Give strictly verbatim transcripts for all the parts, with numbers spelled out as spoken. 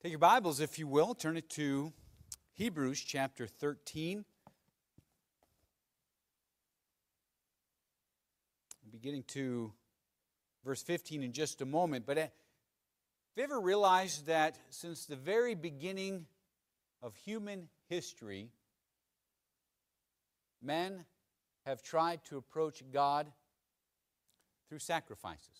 Take your Bibles, if you will, turn it to Hebrews chapter thirteen. We'll be getting to verse fifteen in just a moment. But have you ever realized that since the very beginning of human history, men have tried to approach God through sacrifices?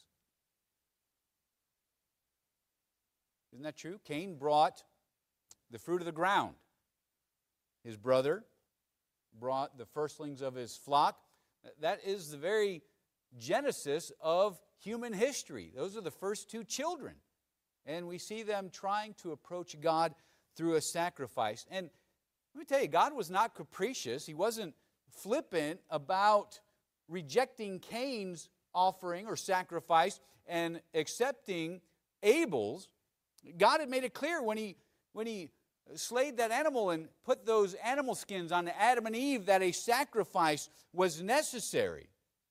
Isn't that true? Cain brought the fruit of the ground. His brother brought the firstlings of his flock. That is the very genesis of human history. Those are the first two children. And we see them trying to approach God through a sacrifice. And let me tell you, God was not capricious. He wasn't flippant about rejecting Cain's offering or sacrifice and accepting Abel's. God had made it clear when he, when he slayed that animal and put those animal skins on Adam and Eve that a sacrifice was necessary.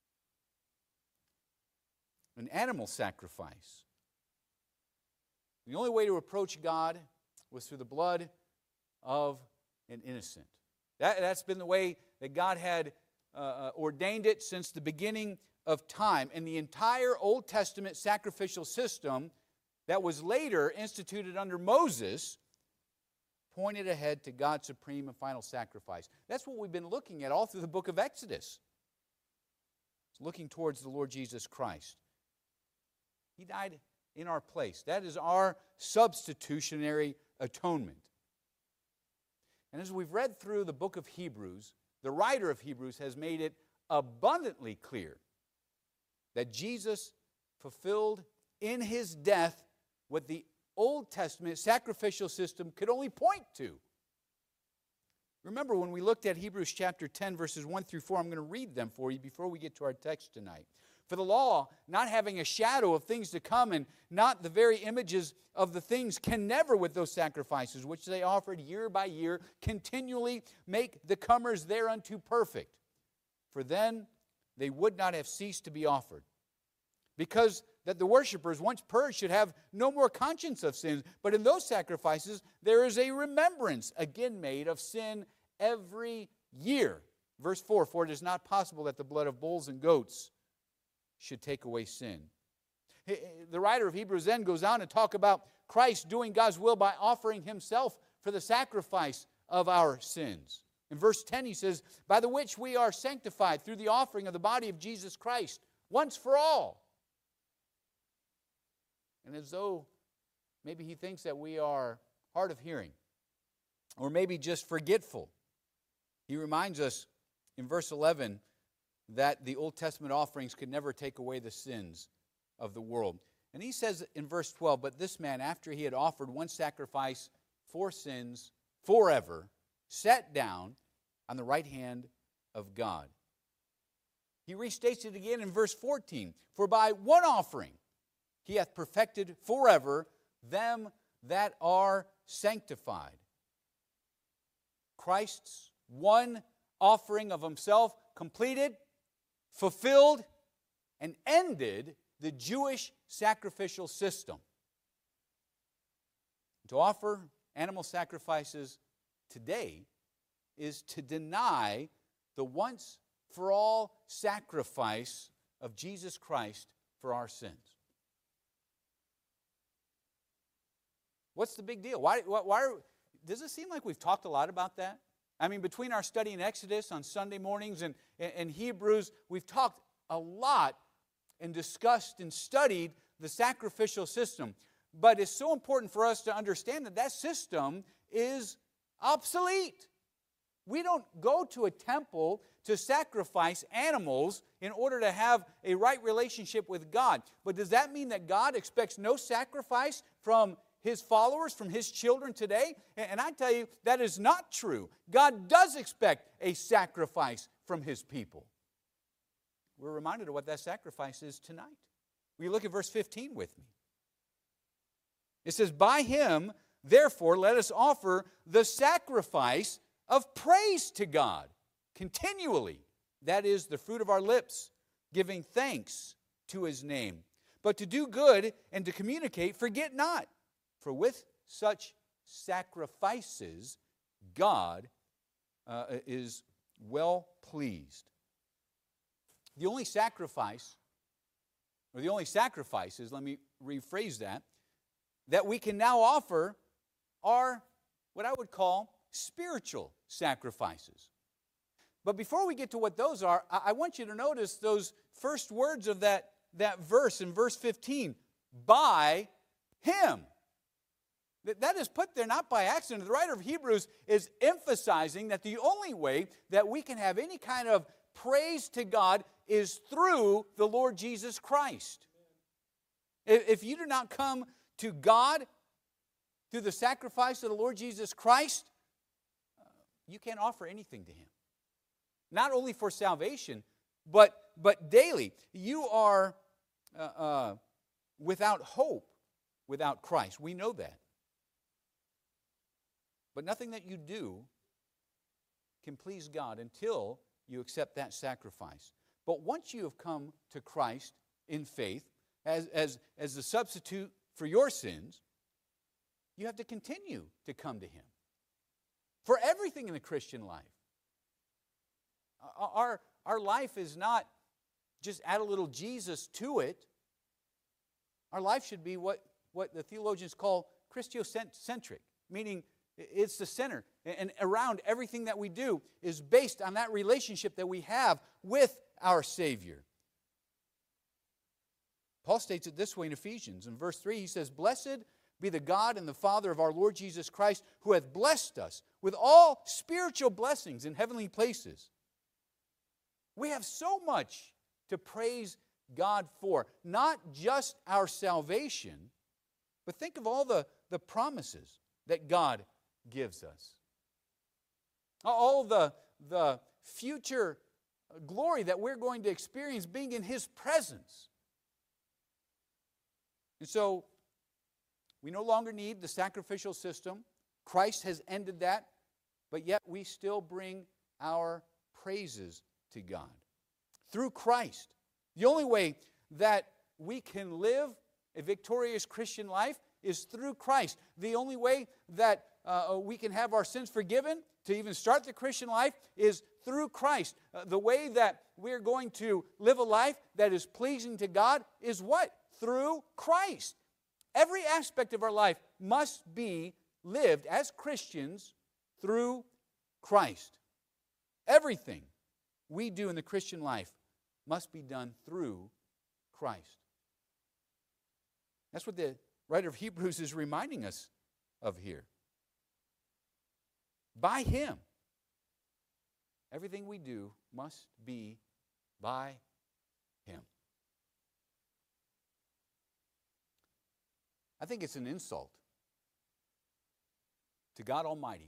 An animal sacrifice. The only way to approach God was through the blood of an innocent. That, that's been the way that God had uh, ordained it since the beginning of time. And the entire Old Testament sacrificial system that was later instituted under Moses pointed ahead to God's supreme and final sacrifice. That's what we've been looking at all through the book of Exodus. It's looking towards the Lord Jesus Christ. He died in our place. That is our substitutionary atonement. And as we've read through the book of Hebrews, the writer of Hebrews has made it abundantly clear that Jesus fulfilled in his death what the Old Testament sacrificial system could only point to. Remember when we looked at Hebrews chapter ten, verses one through four, I'm going to read them for you before we get to our text tonight. For the law, not having a shadow of things to come and not the very images of the things, can never with those sacrifices which they offered year by year continually make the comers thereunto perfect. For then they would not have ceased to be offered. Because that the worshipers, once purged, should have no more conscience of sins. But in those sacrifices, there is a remembrance again made of sin every year. Verse four, for it is not possible that the blood of bulls and goats should take away sin. The writer of Hebrews then goes on to talk about Christ doing God's will by offering himself for the sacrifice of our sins. In verse ten he says, by the which we are sanctified through the offering of the body of Jesus Christ, once for all. And as though maybe he thinks that we are hard of hearing, or maybe just forgetful, he reminds us in verse eleven that the Old Testament offerings could never take away the sins of the world. And he says in verse twelve, but this man, after he had offered one sacrifice for sins forever, sat down on the right hand of God. He restates it again in verse fourteen, for by one offering he hath perfected forever them that are sanctified. Christ's one offering of himself completed, fulfilled, and ended the Jewish sacrificial system. To offer animal sacrifices today is to deny the once-for-all sacrifice of Jesus Christ for our sins. What's the big deal? Why, why, why are, does it seem like we've talked a lot about that? I mean, between our study in Exodus on Sunday mornings and, and, and Hebrews, we've talked a lot and discussed and studied the sacrificial system. But it's so important for us to understand that that system is obsolete. We don't go to a temple to sacrifice animals in order to have a right relationship with God. But does that mean that God expects no sacrifice from his followers, from his children today? And I tell you, that is not true. God does expect a sacrifice from his people. We're reminded of what that sacrifice is tonight. Will you look at verse fifteen with me? It says, by him, therefore, let us offer the sacrifice of praise to God continually. That is the fruit of our lips, giving thanks to his name. But to do good and to communicate, forget not. For with such sacrifices, God uh, is well pleased. The only sacrifice, or the only sacrifices, let me rephrase that, that we can now offer are what I would call spiritual sacrifices. But before we get to what those are, I want you to notice those first words of that, that verse in verse fifteen. By Him. That is put there not by accident. The writer of Hebrews is emphasizing that the only way that we can have any kind of praise to God is through the Lord Jesus Christ. If you do not come to God through the sacrifice of the Lord Jesus Christ, you can't offer anything to Him. Not only for salvation, but, but daily. You are uh, uh, without hope without Christ. We know that. But nothing that you do can please God until you accept that sacrifice. But once you have come to Christ in faith, as, as, as the substitute for your sins, you have to continue to come to Him for everything in the Christian life. Our, our life is not just add a little Jesus to it. Our life should be what, what the theologians call Christocentric, meaning it's the center. And around everything that we do is based on that relationship that we have with our Savior. Paul states it this way in Ephesians. In verse three, he says, "Blessed be the God and the Father of our Lord Jesus Christ, who hath blessed us with all spiritual blessings in heavenly places." We have so much to praise God for. Not just our salvation, but think of all the, the promises that God gives us. All the, the future glory that we're going to experience being in His presence. And so, we no longer need the sacrificial system. Christ has ended that, but yet we still bring our praises to God through Christ. The only way that we can live a victorious Christian life is through Christ. The only way that uh, we can have our sins forgiven to even start the Christian life is through Christ. Uh, the way that we're going to live a life that is pleasing to God is what? Through Christ. Every aspect of our life must be lived as Christians through Christ. Everything we do in the Christian life must be done through Christ. That's what the writer of Hebrews is reminding us of here. By Him, everything we do must be by Him. I think it's an insult to God Almighty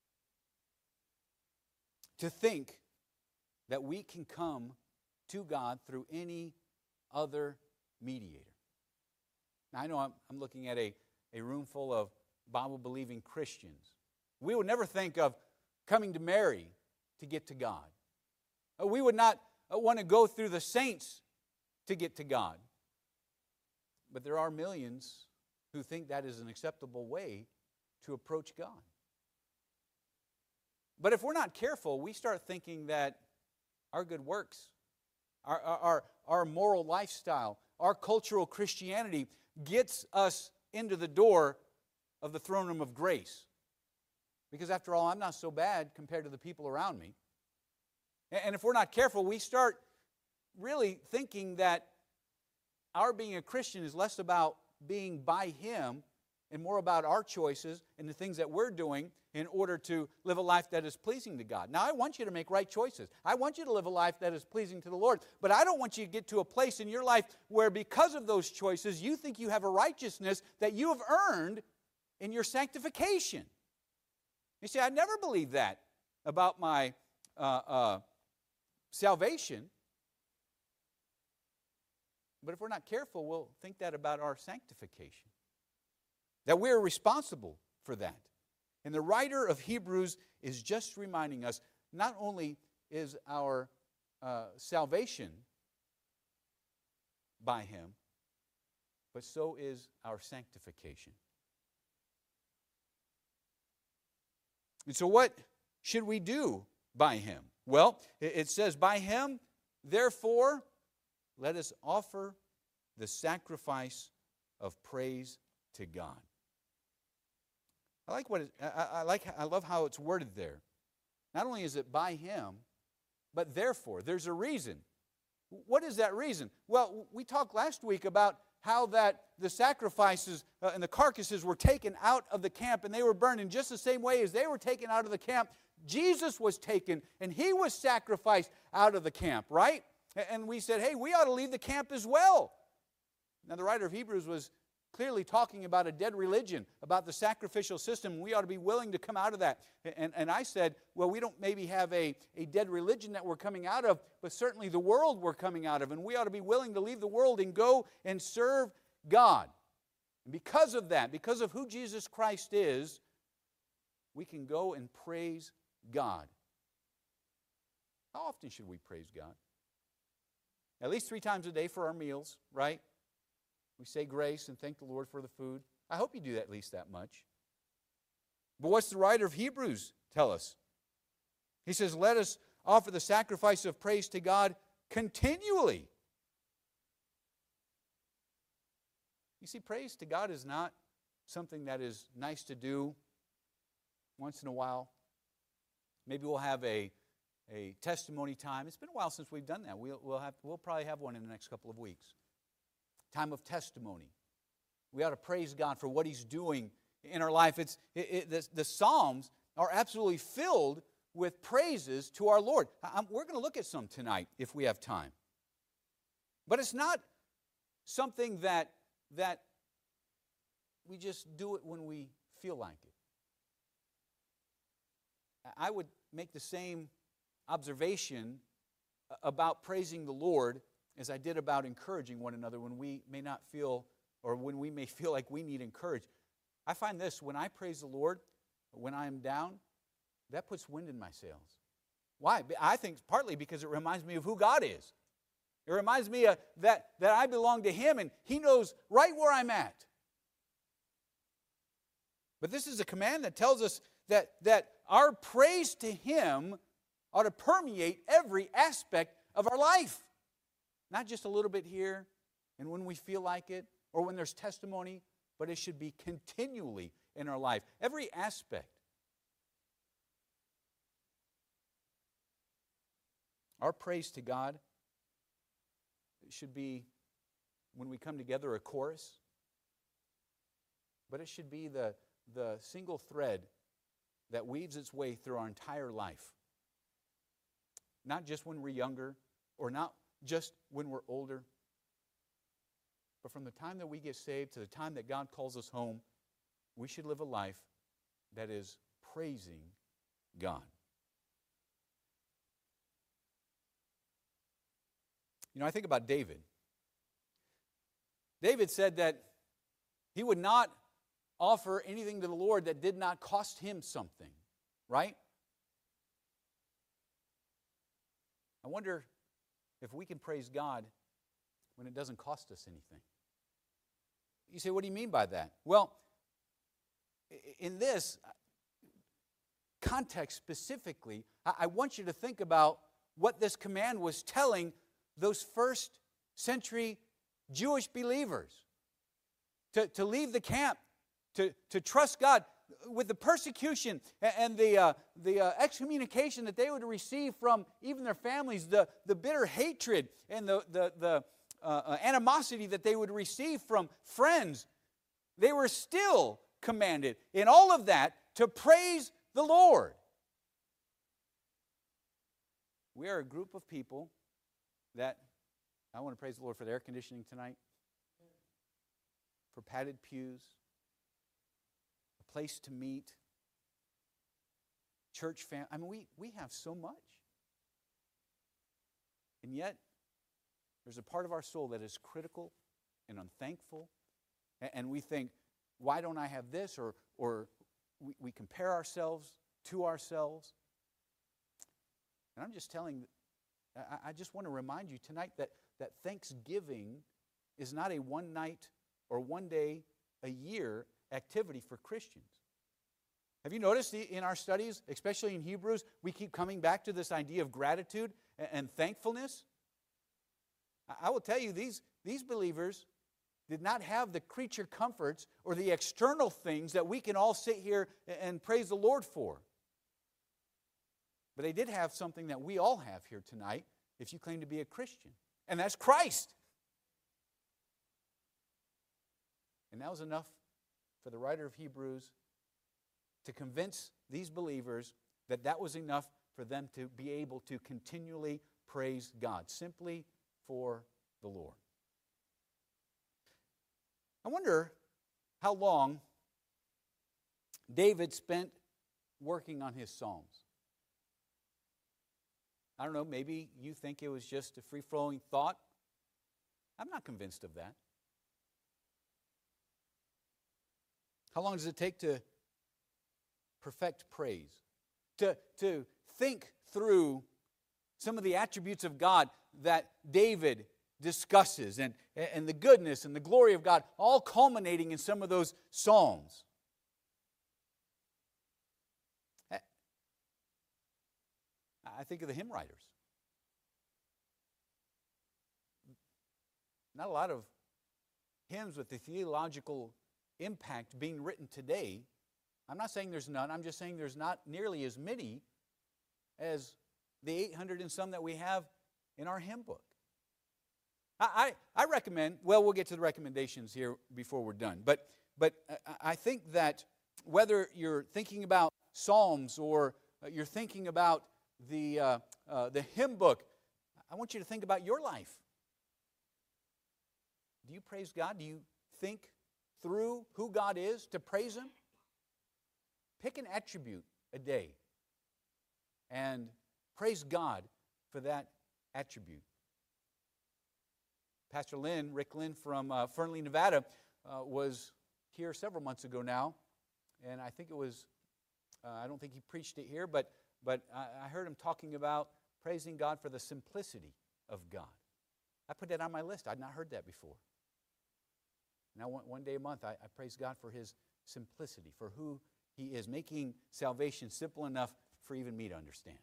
to think that we can come to God through any other mediator. Now, I know I'm, I'm looking at a, a room full of Bible-believing Christians. We would never think of coming to Mary to get to God. We would not want to go through the saints to get to God. But there are millions who think that is an acceptable way to approach God. But if we're not careful, we start thinking that our good works, our, our, our moral lifestyle, our cultural Christianity gets us into the door of the throne room of grace. Because after all, I'm not so bad compared to the people around me. And if we're not careful, we start really thinking that our being a Christian is less about being by Him and more about our choices and the things that we're doing in order to live a life that is pleasing to God. Now, I want you to make right choices. I want you to live a life that is pleasing to the Lord. But I don't want you to get to a place in your life where because of those choices, you think you have a righteousness that you have earned in your sanctification. You see, I never believed that about my uh, uh, salvation. But if we're not careful, we'll think that about our sanctification. That we're responsible for that. And the writer of Hebrews is just reminding us, not only is our uh, salvation by Him, but so is our sanctification. And so what should we do by him? Well, it says, by him, therefore, let us offer the sacrifice of praise to God. I like what it, I, I like. I love how it's worded there. Not only is it by him, but therefore. There's a reason. What is that reason? Well, we talked last week about how that the sacrifices uh, and the carcasses were taken out of the camp and they were burned in just the same way as they were taken out of the camp. Jesus was taken and he was sacrificed out of the camp, right? And we said, hey, we ought to leave the camp as well. Now, the writer of Hebrews was clearly talking about a dead religion, about the sacrificial system. We ought to be willing to come out of that. And, and I said, well, we don't maybe have a, a dead religion that we're coming out of, but certainly the world we're coming out of. And we ought to be willing to leave the world and go and serve God. And because of that, because of who Jesus Christ is, we can go and praise God. How often should we praise God? At least three times a day for our meals, right? We say grace and thank the Lord for the food. I hope you do that at least that much. But what's the writer of Hebrews tell us? He says, let us offer the sacrifice of praise to God continually. You see, praise to God is not something that is nice to do once in a while. Maybe we'll have a, a testimony time. It's been a while since we've done that. We'll, we'll, have, we'll probably have one in the next couple of weeks. Time of testimony. We ought to praise God for what he's doing in our life. It's it, it, the, the Psalms are absolutely filled with praises to our Lord. I'm, we're going to look at some tonight if we have time. But it's not something that, that we just do it when we feel like it. I would make the same observation about praising the Lord as I did about encouraging one another when we may not feel, or when we may feel like we need encouraged. I find this, when I praise the Lord, when I am down, that puts wind in my sails. Why? I think partly because it reminds me of who God is. It reminds me of that, that I belong to him and he knows right where I'm at. But this is a command that tells us that, that our praise to him ought to permeate every aspect of our life. Not just a little bit here and when we feel like it or when there's testimony, but it should be continually in our life. Every aspect. Our praise to God should be, when we come together, a chorus. But it should be the, the single thread that weaves its way through our entire life. Not just when we're younger or not just when we're older, but from the time that we get saved to the time that God calls us home, we should live a life that is praising God. You know, I think about David. David said that he would not offer anything to the Lord that did not cost him something, right? I wonder if we can praise God when it doesn't cost us anything. You say, what do you mean by that? Well, in this context specifically, I want you to think about what this command was telling those first century Jewish believers. To, to leave the camp, to, to trust God. With the persecution and the, uh, the uh, excommunication that they would receive from even their families, the, the bitter hatred and the, the, the uh, animosity that they would receive from friends, they were still commanded in all of that to praise the Lord. We are a group of people that, I want to praise the Lord for the air conditioning tonight, for padded pews, place to meet, church family. I mean, we, we have so much. And yet, there's a part of our soul that is critical and unthankful. And, and we think, why don't I have this? Or, or we, we compare ourselves to ourselves. And I'm just telling, I, I just want to remind you tonight that, that Thanksgiving is not a one night or one day a year activity for Christians. Have you noticed in our studies, especially in Hebrews, we keep coming back to this idea of gratitude and thankfulness? I will tell you, these, these believers did not have the creature comforts or the external things that we can all sit here and praise the Lord for. But they did have something that we all have here tonight if you claim to be a Christian, and that's Christ. And that was enough for the writer of Hebrews to convince these believers that that was enough for them to be able to continually praise God, simply for the Lord. I wonder how long David spent working on his Psalms. I don't know, maybe you think it was just a free-flowing thought. I'm not convinced of that. How long does it take to perfect praise? To, to think through some of the attributes of God that David discusses, and, and the goodness and the glory of God, all culminating in some of those Psalms. I think of the hymn writers. Not a lot of hymns with the theological impact being written today. I'm not saying there's none. I'm just saying there's not nearly as many as the eight hundred and some that we have in our hymn book. I, I, I recommend, well, we'll get to the recommendations here before we're done, but, but I think that whether you're thinking about Psalms or you're thinking about the, uh, uh, the hymn book, I want you to think about your life. Do you praise God? Do you think through who God is to praise Him? Pick an attribute a day and praise God for that attribute. Pastor Lynn, Rick Lynn from uh, Fernley, Nevada, uh, was here several months ago now, and I think it was, uh, I don't think he preached it here, but, but I, I heard him talking about praising God for the simplicity of God. I put that on my list. I'd not heard that before. Now, one, one day a month, I, I praise God for His simplicity, for who He is, making salvation simple enough for even me to understand.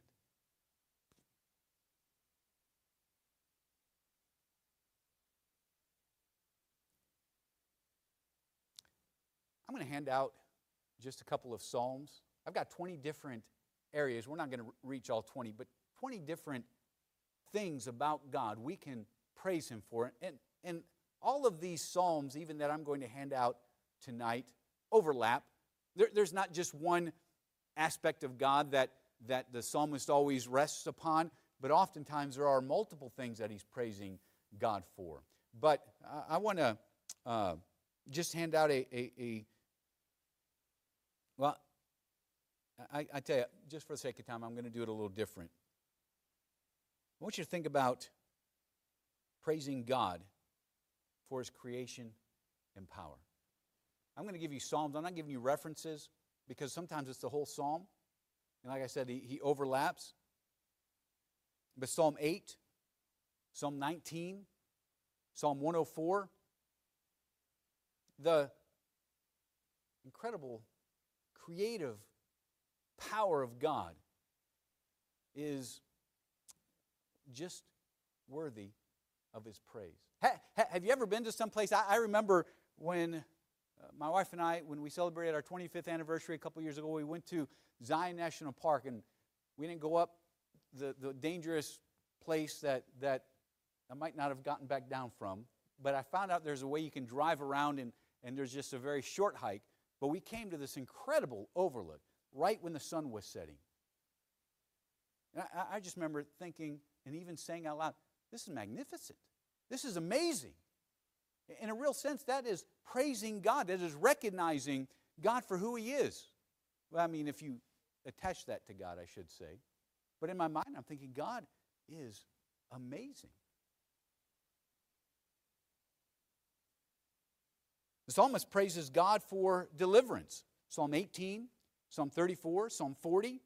I'm going to hand out just a couple of Psalms. I've got twenty different areas. We're not going to reach all twenty, but twenty different things about God we can praise Him for. And, and all of these Psalms, even that I'm going to hand out tonight, overlap. There, there's not just one aspect of God that, that the psalmist always rests upon, but oftentimes there are multiple things that he's praising God for. But I, I want to uh, just hand out a, a, a well, I, I tell you, just for the sake of time, I'm going to do it a little different. I want you to think about praising God for His creation and power. I'm going to give you Psalms. I'm not giving you references because sometimes it's the whole Psalm. And like I said, he, he overlaps. But Psalm eight, Psalm nineteen, Psalm one oh four, the incredible creative power of God is just worthy of His praise. Ha, ha, have you ever been to some place? I, I remember when uh, my wife and I, when we celebrated our twenty-fifth anniversary a couple years ago, we went to Zion National Park, and we didn't go up the, the dangerous place that, that I might not have gotten back down from, but I found out there's a way you can drive around, and, and there's just a very short hike. But we came to this incredible overlook right when the sun was setting. And I, I just remember thinking and even saying out loud, this is magnificent. This is amazing. In a real sense, that is praising God. That is recognizing God for who He is. Well, I mean, if you attach that to God, I should say. But in my mind, I'm thinking God is amazing. The psalmist praises God for deliverance. Psalm eighteen, Psalm thirty-four, Psalm forty.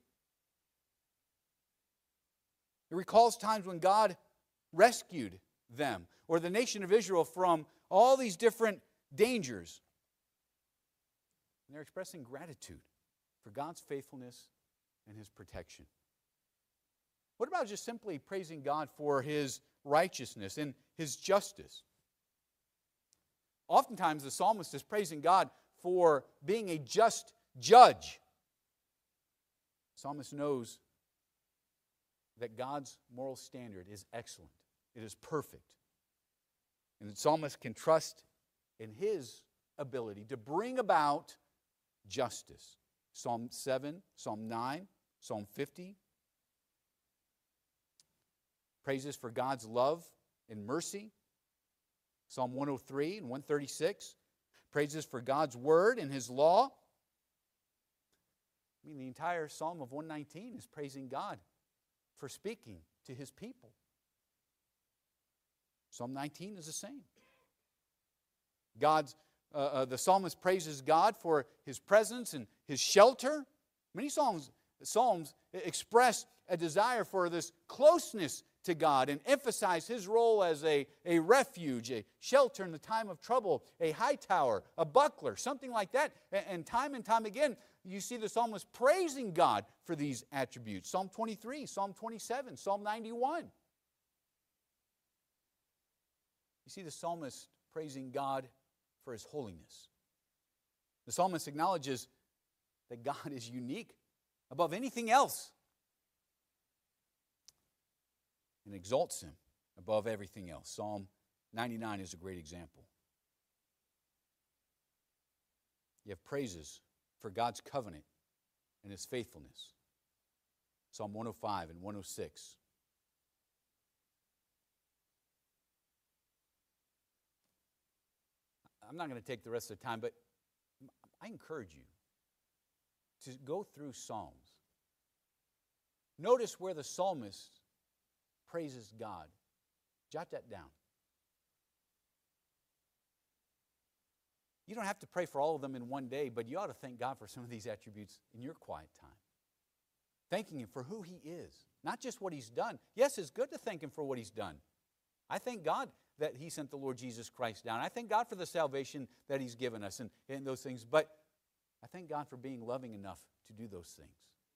It recalls times when God rescued them, or the nation of Israel, from all these different dangers. And they're expressing gratitude. for God's faithfulness and His protection. What about just simply praising God for His righteousness and His justice? Oftentimes the psalmist is praising God for being a just judge. The psalmist knows that God's moral standard is excellent. It is perfect. And the psalmist can trust in his ability to bring about justice. Psalm seven, Psalm nine, Psalm fifty. Praises for God's love and mercy. Psalm one oh three and one thirty-six. Praises for God's word and His law. I mean, the entire Psalm of one nineteen is praising God for speaking to His people. Psalm nineteen is the same. God's, uh, uh, the psalmist praises God for His presence and His shelter. Many psalms, psalms express a desire for this closeness to God and emphasize His role as a, a refuge, a shelter in the time of trouble, a high tower, a buckler, something like that. And, and time and time again, you see the psalmist praising God for these attributes. Psalm twenty-three, Psalm twenty-seven, Psalm ninety-one. You see the psalmist praising God for His holiness. The psalmist acknowledges that God is unique above anything else and exalts Him above everything else. Psalm ninety-nine is a great example. You have praises for God's covenant and His faithfulness. Psalm one oh five and one oh six. I'm not going to take the rest of the time, but I encourage you to go through Psalms. Notice where the psalmist praises God. Jot that down. You don't have to pray for all of them in one day, but you ought to thank God for some of these attributes in your quiet time. Thanking Him for who He is, not just what He's done. Yes, it's good to thank Him for what He's done. I thank God that He sent the Lord Jesus Christ down. I thank God for the salvation that He's given us and, and those things. But I thank God for being loving enough to do those things.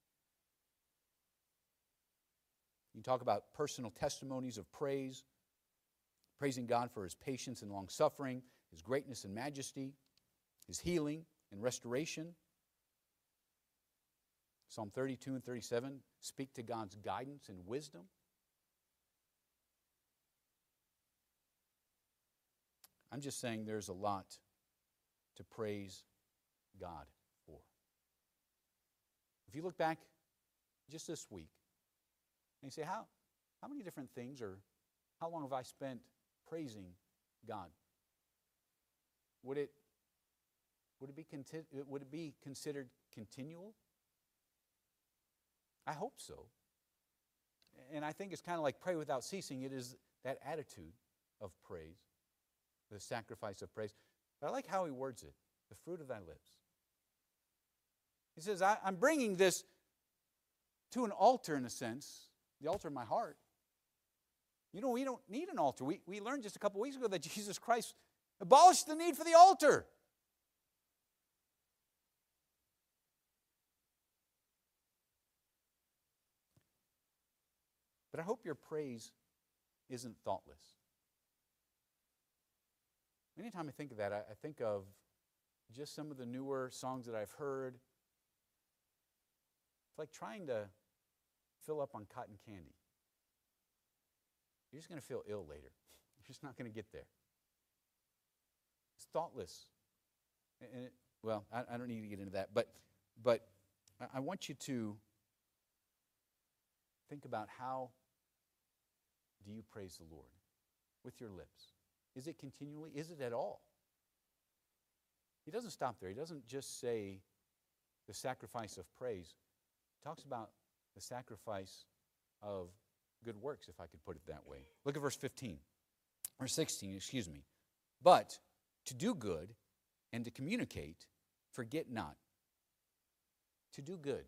You talk about personal testimonies of praise, praising God for His patience and long-suffering, His greatness and majesty, His healing and restoration. Psalm thirty-two and thirty-seven speak to God's guidance and wisdom. I'm just saying there's a lot to praise God for. If you look back just this week, and you say, how, how many different things or how long have I spent praising God? Would it, would it be, conti- would it be considered continual? I hope so. And I think it's kind of like pray without ceasing. It is that attitude of praise, the sacrifice of praise. But I like how he words it, the fruit of thy lips. He says, I, I'm bringing this to an altar in a sense, the altar of my heart. You know, we don't need an altar. We, we learned just a couple weeks ago that Jesus Christ abolished the need for the altar. But I hope your praise isn't thoughtless. Anytime I think of that, I, I think of just some of the newer songs that I've heard. It's like trying to fill up on cotton candy. You're just going to feel ill later. You're just not going to get there. It's thoughtless. And it, well, I, I don't need to get into that, but but I, I want you to think about how do you praise the Lord with your lips? Is it continually? Is it at all? He doesn't stop there. He doesn't just say the sacrifice of praise. He talks about the sacrifice of good works, if I could put it that way. Look at verse fifteen, or sixteen, excuse me. But to do good and to communicate, forget not. To do good.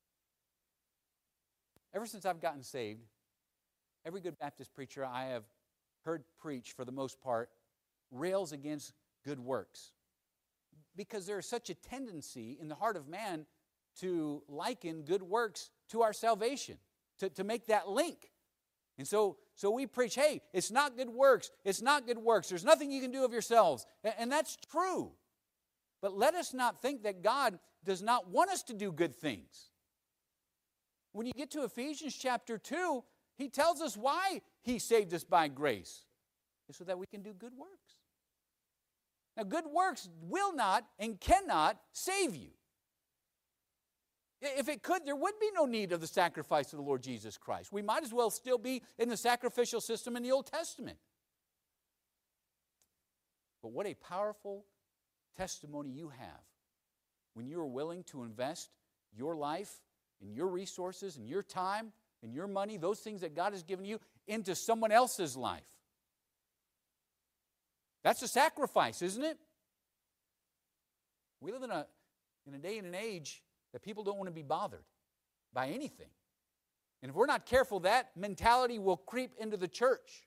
Ever since I've gotten saved, every good Baptist preacher I have heard preach, for the most part, rails against good works. Because there is such a tendency in the heart of man to liken good works to our salvation, to, to make that link. And so, so we preach, hey, it's not good works. It's not good works. There's nothing you can do of yourselves. And, and that's true. But let us not think that God does not want us to do good things. When you get to Ephesians chapter two, he tells us why he saved us by grace. It's so that we can do good works. Now, good works will not and cannot save you. If it could, there would be no need of the sacrifice of the Lord Jesus Christ. We might as well still be in the sacrificial system in the Old Testament. But what a powerful testimony you have when you are willing to invest your life and your resources and your time and your money, those things that God has given you, into someone else's life. That's a sacrifice, isn't it? We live in a, in a day and an age that people don't want to be bothered by anything. And if we're not careful, that mentality will creep into the church.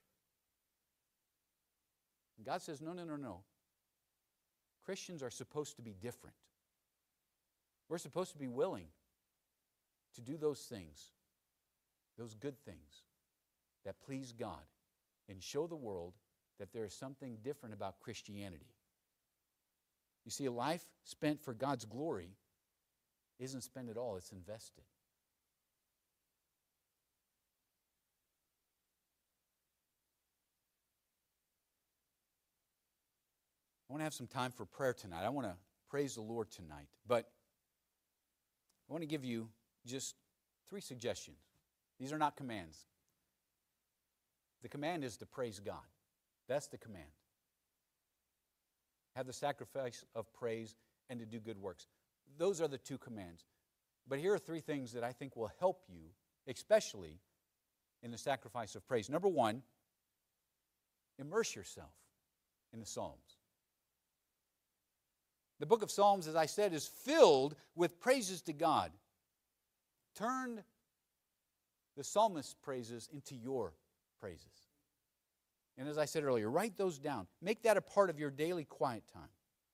And God says, no, no, no, no. Christians are supposed to be different. We're supposed to be willing to do those things, those good things that please God and show the world that there is something different about Christianity. You see, a life spent for God's glory isn't spent at all, it's invested. I want to have some time for prayer tonight. I want to praise the Lord tonight. But I want to give you just three suggestions. These are not commands. The command is to praise God. That's the command. Have the sacrifice of praise and to do good works. Those are the two commands. But here are three things that I think will help you, especially in the sacrifice of praise. Number one, immerse yourself in the Psalms. The book of Psalms, as I said, is filled with praises to God. Turn the psalmist's praises into your praises. And as I said earlier, write those down. Make that a part of your daily quiet time.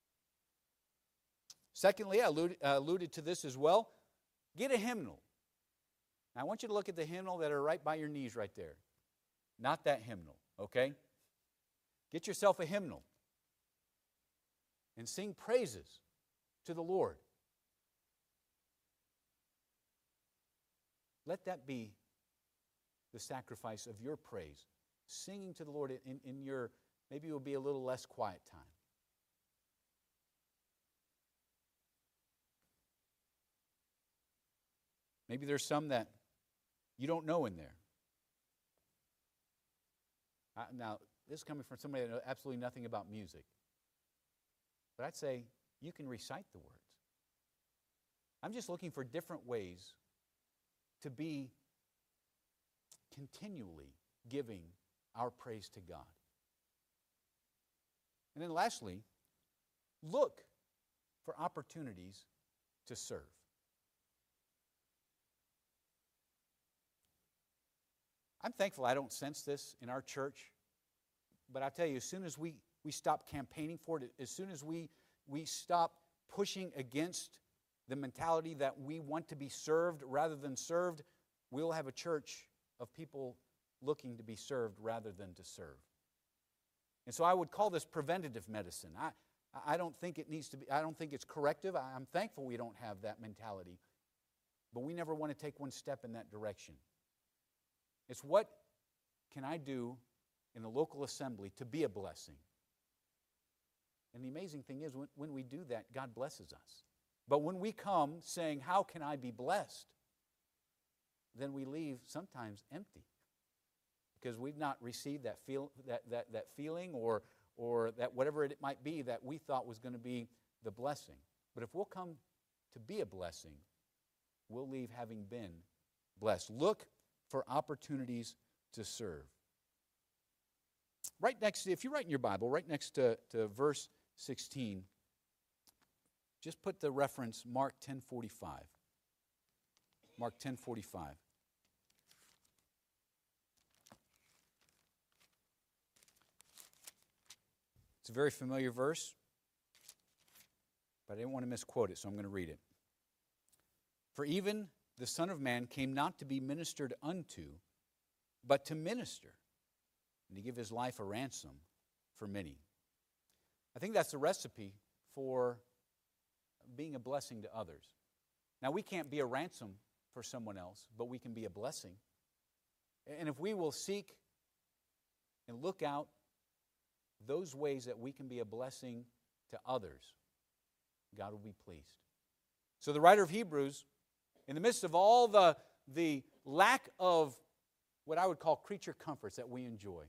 Secondly, I alluded, uh, alluded to this as well. Get a hymnal. Now, I want you to look at the hymnal that are right by your knees right there. Not that hymnal, okay? Get yourself a hymnal and sing praises to the Lord. Let that be the sacrifice of your praise. Singing to the Lord in, in your, maybe it will be a little less quiet time. Maybe there's some that you don't know in there. I, now, this is coming from somebody that knows absolutely nothing about music. But I'd say you can recite the words. I'm just looking for different ways to be continually giving our praise to God. And then lastly, look for opportunities to serve. I'm thankful I don't sense this in our church, but I tell you, as soon as we, we stop campaigning for it, as soon as we, we stop pushing against the mentality that we want to be served rather than served, we'll have a church of people looking to be served rather than to serve. And so I would call this preventative medicine. I, I don't think it needs to be, I don't think it's corrective. I'm thankful we don't have that mentality. But we never want to take one step in that direction. It's what can I do in the local assembly to be a blessing? And the amazing thing is, when, when we do that, God blesses us. But when we come saying, how can I be blessed? Then we leave sometimes empty. Because we've not received that feel that, that, that feeling or, or that whatever it might be that we thought was going to be the blessing. But if we'll come to be a blessing, we'll leave having been blessed. Look for opportunities to serve. Right next, if you write in your Bible, right next to, to verse sixteen, just put the reference Mark ten forty-five. Mark ten forty-five. It's a very familiar verse, but I didn't want to misquote it, so I'm going to read it. For even the Son of Man came not to be ministered unto, but to minister, and to give his life a ransom for many. I think that's the recipe for being a blessing to others. Now, we can't be a ransom for someone else, but we can be a blessing. And if we will seek and look out those ways that we can be a blessing to others, God will be pleased. So the writer of Hebrews, in the midst of all the, the lack of what I would call creature comforts that we enjoy,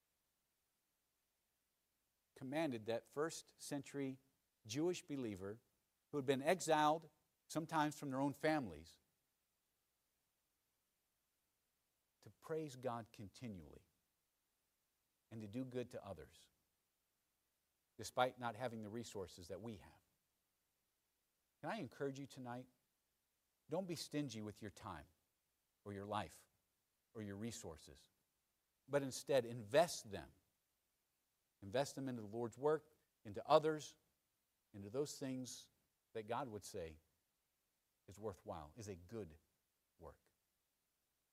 commanded that first century Jewish believer who had been exiled, sometimes from their own families, to praise God continually and to do good to others, despite not having the resources that we have. Can I encourage you tonight? Don't be stingy with your time or your life or your resources, but instead invest them. Invest them into the Lord's work, into others, into those things that God would say is worthwhile, is a good work.